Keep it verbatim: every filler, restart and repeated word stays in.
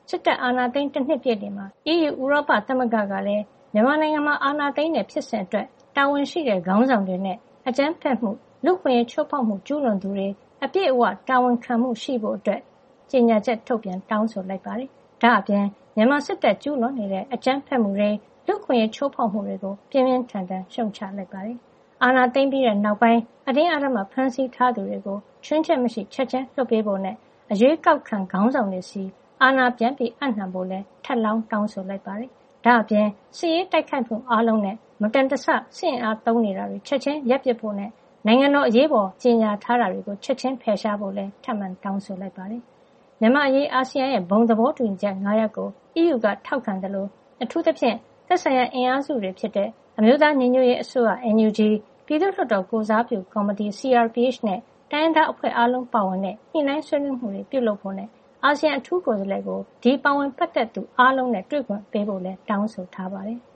စစ်တပ်အာဏာသိမ်းတစ်နှစ်ပြည့်နေ့မှာ အီးယူ ဥရောပသမဂ္ဂကလည်းမြန်မာနိုင်ငံမှာအာဏာသိမ်းတဲ့ဖြစ်စဉ်အတွက်တာဝန်ရှိတဲ့ခေါင်းဆောင်တွေနဲ့အကြမ်းဖက်မှုလူ့အခွင့်အရေးချိုးဖောက်မှုကျူးလွန်သူတွေအပြည့်အဝတာဝန်ခံမှုရှိဖို့အတွက်ကြေညာချက်ထုတ်ပြန်တောင်းဆိုလိုက်ပါတယ်။ဒါ့အပြင်မြန်မာစစ်တပ်ကျူးလွန်နေတဲ့အကြမ်းဖက်မှုတွေလူ့အခွင့်အရေးချိုးဖောက်မှုတွေကိုပြင်းပြင်းထန်ထန်ရှုံချလိုက်ပါတယ်။အာဏာသိမ်းပြီးတဲ့နောက်ပိုင်းအတင်းအဓမ္မဖမ်းဆီးထားသူတွေကိုချွင်းချက်မရှိချက်ချင်းလွှတ်ပေးဖို့နဲ့အရွေးကောက်ခံခေါင်းဆောင်တွေစီအာဏာပြန်ပြီးအပ်နှံဖို့လည်းထပ်လောင်းတောင်းဆိုလိုက်ပါတယ်။ဒါ့အပြင်စစ်ရေးတိုက်ခိုက်မှုအားလုံးနဲ့မတန်တဆစစ်အင်အားသုံးနေတာတွေချက်ချင်းရပ်ပစ်ဖို့နဲ့နိုင်ငံတော်အရေးပေါ်ကြေညာထားတာတွေကိုချက်ချင်းဖယ်ရှားဖို့လည်းထပ်မံတောင်းဆိုလိုက်ပါတယ်။မြန်မာအရေးအာဆီယံရဲ့ဘုံသဘောတူညီချက်၅ရပ်ကို အီးယူ ကထောက်ခံတယ်လို့အထူးသဖြင့်သက်ဆိုင်ရာအင်အားစုတွေဖြစ်တဲ့အမျိုးသားညီညွတ်ရေးအစိုးရ အန်ယူဂျီ ပြည်သူ့လွှတ်တော်ကိုယ်စားပြုကော်မတီ စီအာရ်ပီအိတ်နဲ့တိုင်းရင်းသားအဖွဲ့အားလုံးပါဝင်တဲ့ညှိနှိုင်းဆွေးနွေးမှုတွေပြုလုပ်ဖို့နဲ့အာဆီယံအထူးကိုယ်စားလှယ်ကိုဒီပါဝင်ပတ်သက်သူအားလုံးနဲ့တွေ့ခွင့်ပေးဖို့လည်းတောင်းဆိုထားပါတယ်။